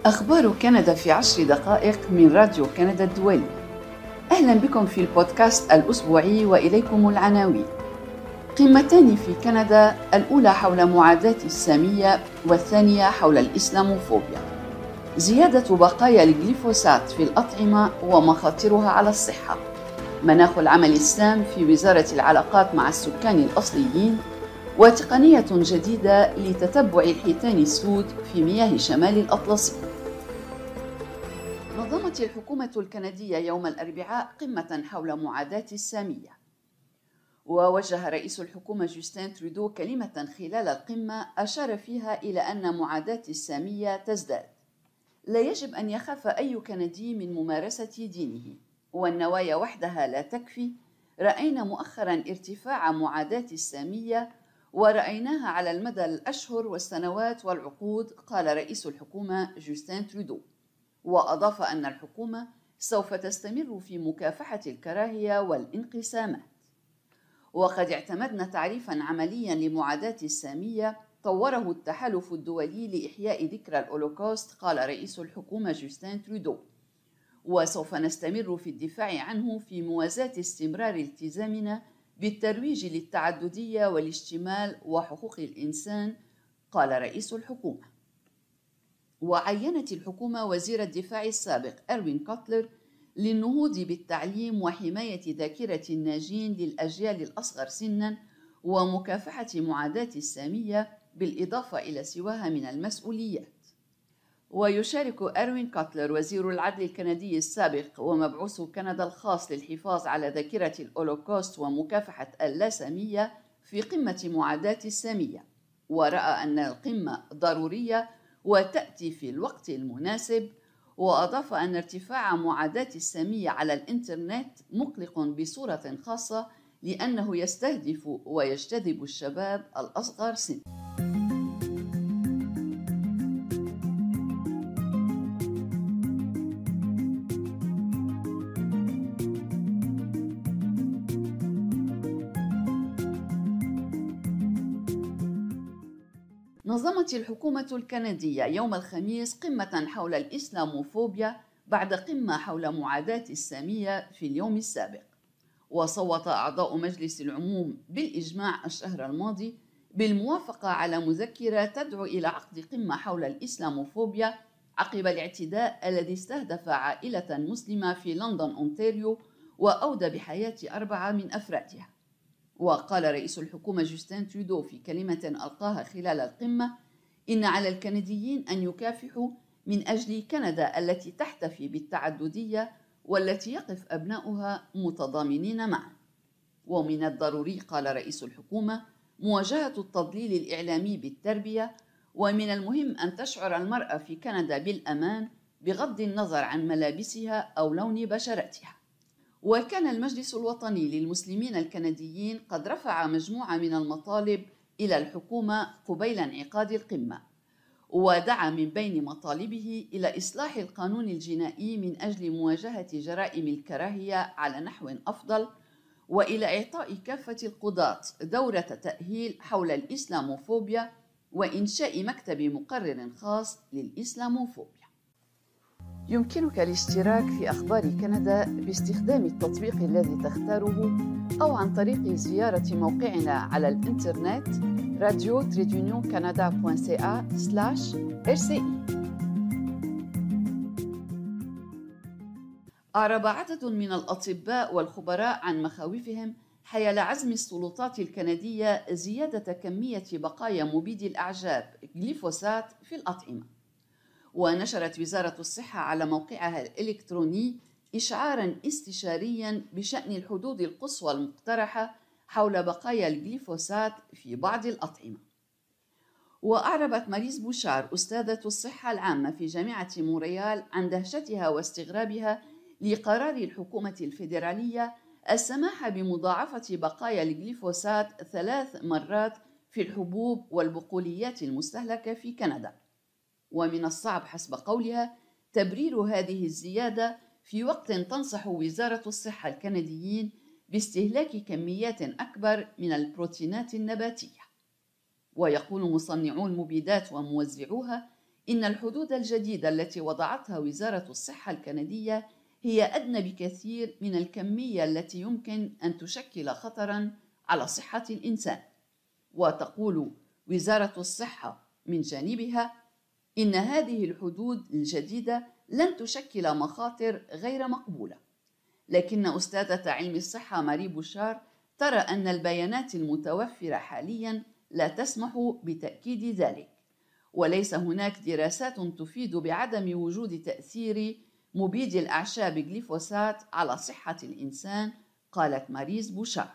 أخبار كندا في 10 دقائق من راديو كندا الدولي. أهلا بكم في البودكاست الأسبوعي وإليكم العناوين. قمتان في كندا، الأولى حول معاداة السامية والثانية حول الإسلاموفوبيا. زيادة بقايا الجليفوسات في الأطعمة ومخاطرها على الصحة. مناخ العمل السام في وزارة العلاقات مع السكان الأصليين. وتقنية جديدة لتتبع الحيتان السود في مياه شمال الأطلسي. نظمت الحكومة الكندية يوم الأربعاء قمة حول معاداة السامية. ووجه رئيس الحكومة جوستين ترودو كلمة خلال القمة أشار فيها إلى أن معاداة السامية تزداد. لا يجب أن يخاف أي كندي من ممارسة دينه، والنوايا وحدها لا تكفي. رأينا مؤخرا ارتفاع معاداة السامية، ورأيناها على المدى الأشهر والسنوات والعقود، قال رئيس الحكومة جوستين ترودو. وأضاف أن الحكومة سوف تستمر في مكافحة الكراهية والانقسامات. وقد اعتمدنا تعريفا عمليا لمعاداة السامية طوره التحالف الدولي لإحياء ذكرى الهولوكوست، قال رئيس الحكومة جوستين ترودو. وسوف نستمر في الدفاع عنه في موازاة استمرار التزامنا بالترويج للتعددية والاشتمال وحقوق الإنسان، قال رئيس الحكومة. وعينت الحكومة وزير الدفاع السابق إروين كوتلر للنهوض بالتعليم وحماية ذاكرة الناجين للأجيال الأصغر سناً ومكافحة معاداة السامية، بالإضافة إلى سواها من المسؤوليات. ويشارك إروين كوتلر وزير العدل الكندي السابق ومبعوث كندا الخاص للحفاظ على ذاكرة الهولوكوست ومكافحة اللاسامية في قمة معاداة السامية، ورأى أن القمة ضرورية وتأتي في الوقت المناسب. وأضاف أن ارتفاع معاداة السامية على الإنترنت مقلق بصورة خاصة، لأنه يستهدف ويجتذب الشباب الأصغر سنا. نظمت الحكومة الكندية يوم الخميس قمة حول الإسلاموفوبيا بعد قمة حول معاداة السامية في اليوم السابق. وصوت أعضاء مجلس العموم بالإجماع الشهر الماضي بالموافقة على مذكرة تدعو إلى عقد قمة حول الإسلاموفوبيا عقب الاعتداء الذي استهدف عائلة مسلمة في لندن أونتاريو وأودى بحياة 4 من أفرادها. وقال رئيس الحكومة جوستين ترودو في كلمة ألقاها خلال القمة إن على الكنديين أن يكافحوا من أجل كندا التي تحتفي بالتعددية والتي يقف أبناؤها متضامنين معا. ومن الضروري، قال رئيس الحكومة، مواجهة التضليل الإعلامي بالتربية، ومن المهم أن تشعر المرأة في كندا بالأمان بغض النظر عن ملابسها أو لون بشرتها. وكان المجلس الوطني للمسلمين الكنديين قد رفع مجموعة من المطالب إلى الحكومة قبيل انعقاد القمة، ودعا من بين مطالبه إلى إصلاح القانون الجنائي من أجل مواجهة جرائم الكراهية على نحو أفضل، وإلى إعطاء كافة القضاة دورة تأهيل حول الإسلاموفوبيا، وإنشاء مكتب مقرر خاص للإسلاموفوبيا. يمكنك الاشتراك في أخبار كندا باستخدام التطبيق الذي تختاره، أو عن طريق زيارة موقعنا على الإنترنت radio-canada.ca/rci. أعرب عدد من الأطباء والخبراء عن مخاوفهم حيال عزم السلطات الكندية زيادة كمية بقايا مبيد الأعشاب جليفوسات في الأطعمة. ونشرت وزارة الصحة على موقعها الإلكتروني إشعاراً استشارياً بشأن الحدود القصوى المقترحة حول بقايا الجليفوسات في بعض الأطعمة. وأعربت ماريز بوشار أستاذة الصحة العامة في جامعة مونريال عن دهشتها واستغرابها لقرار الحكومة الفيدرالية السماح بمضاعفة بقايا الجليفوسات 3 مرات في الحبوب والبقوليات المستهلكة في كندا. ومن الصعب حسب قولها تبرير هذه الزيادة في وقت تنصح وزارة الصحة الكنديين باستهلاك كميات أكبر من البروتينات النباتية. ويقول مصنعو المبيدات وموزعوها إن الحدود الجديدة التي وضعتها وزارة الصحة الكندية هي أدنى بكثير من الكمية التي يمكن أن تشكل خطراً على صحة الإنسان. وتقول وزارة الصحة من جانبها إن هذه الحدود الجديدة لن تشكل مخاطر غير مقبولة، لكن أستاذة علم الصحة ماري بوشار ترى أن البيانات المتوفرة حالياً لا تسمح بتأكيد ذلك، وليس هناك دراسات تفيد بعدم وجود تأثير مبيد الأعشاب غليفوسات على صحة الإنسان، قالت ماريز بوشار.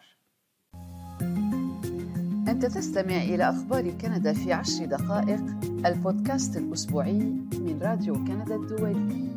أنت تستمع إلى أخبار كندا في 10 دقائق، البودكاست الأسبوعي من راديو كندا الدولي.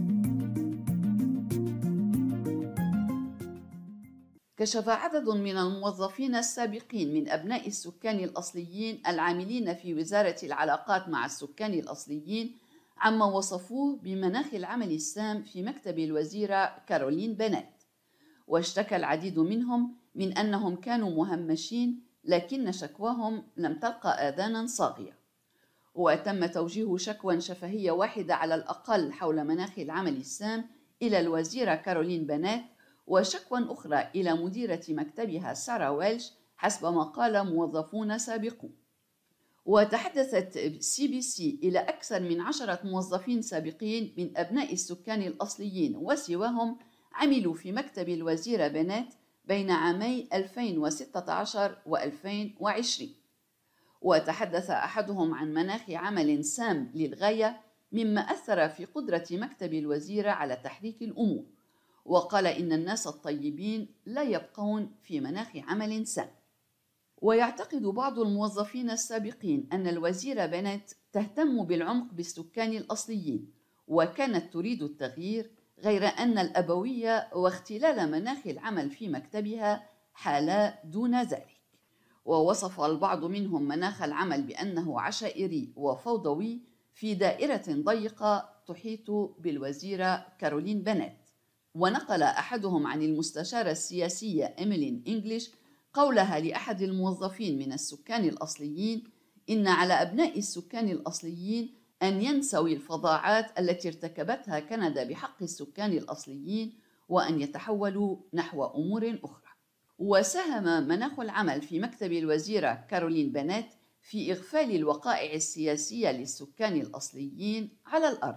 كشف عدد من الموظفين السابقين من أبناء السكان الأصليين العاملين في وزارة العلاقات مع السكان الأصليين عما وصفوه بمناخ العمل السام في مكتب الوزيرة كارولين بنات، واشتكى العديد منهم من أنهم كانوا مهمشين، لكن شكواهم لم تلقى آذانا صاغية. وتم توجيه شكوى شفهية واحدة على الأقل حول مناخ العمل السام إلى الوزيرة كارولين بنات، وشكوى أخرى إلى مديرة مكتبها سارا ويلش حسب ما قال موظفون سابقون. وتحدثت CBC إلى أكثر من 10 موظفين سابقين من أبناء السكان الأصليين وسواهم عملوا في مكتب الوزيرة بنات بين عامي 2016 و2020. وتحدث أحدهم عن مناخ عمل سام للغاية مما أثر في قدرة مكتب الوزيرة على تحريك الأمور، وقال إن الناس الطيبين لا يبقون في مناخ عمل سام. ويعتقد بعض الموظفين السابقين أن الوزيرة بنات تهتم بالعمق بالسكان الأصليين وكانت تريد التغيير، غير أن الأبوية واختلال مناخ العمل في مكتبها حالا دون ذلك. ووصف البعض منهم مناخ العمل بأنه عشائري وفوضوي في دائرة ضيقة تحيط بالوزيرة كارولين بنات. ونقل أحدهم عن المستشارة السياسية إيميلين إنجليش قولها لأحد الموظفين من السكان الأصليين إن على أبناء السكان الأصليين أن ينسوا الفظاعات التي ارتكبتها كندا بحق السكان الأصليين وأن يتحولوا نحو أمور أخرى. وساهم مناخ العمل في مكتب الوزيرة كارولين بنات في إغفال الوقائع السياسية للسكان الأصليين على الأرض.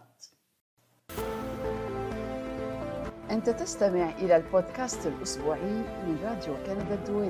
أنت تستمع إلى البودكاست الأسبوعي من راديو كندا الدولي.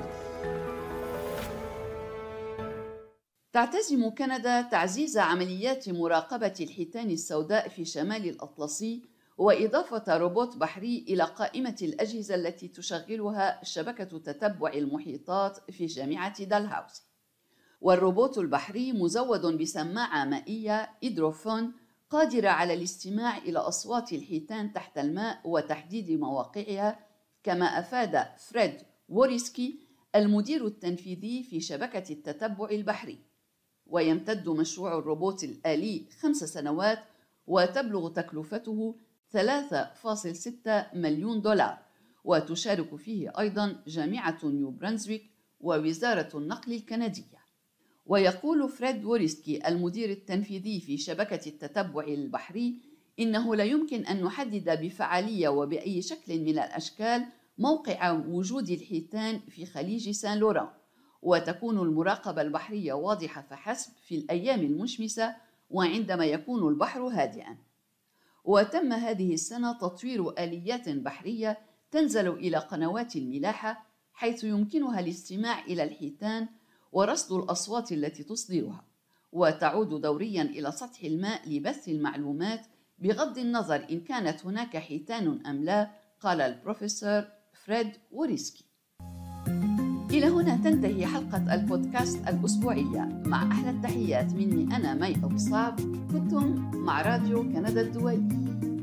تعتزم كندا تعزيز عمليات مراقبة الحيتان السوداء في شمال الأطلسي وإضافة روبوت بحري إلى قائمة الأجهزة التي تشغلها شبكة تتبع المحيطات في جامعة دالهاوسي. والروبوت البحري مزود بسماعة مائية إيدروفون قادرة على الاستماع إلى أصوات الحيتان تحت الماء وتحديد مواقعها، كما أفاد فريد ووريسكي المدير التنفيذي في شبكة التتبع البحري. ويمتد مشروع الروبوت الآلي 5 سنوات وتبلغ تكلفته $3.6 مليون، وتشارك فيه أيضا جامعة نيو برنسويك ووزارة النقل الكندية. ويقول فريد ووريسكي المدير التنفيذي في شبكة التتبع البحري إنه لا يمكن أن نحدد بفعالية وبأي شكل من الأشكال موقع وجود الحيتان في خليج سان لوران، وتكون المراقبة البحرية واضحة فحسب في الأيام المشمسة وعندما يكون البحر هادئا. وتم هذه السنة تطوير آليات بحرية تنزل إلى قنوات الملاحة حيث يمكنها الاستماع إلى الحيتان ورصد الأصوات التي تصدرها، وتعود دوريا إلى سطح الماء لبث المعلومات بغض النظر إن كانت هناك حيتان أم لا، قال البروفيسور فريد ووريسكي. إلى هنا تنتهي حلقة البودكاست الأسبوعية، مع أحلى التحيات مني أنا مي أبو صعب، كنتم مع راديو كندا الدولي.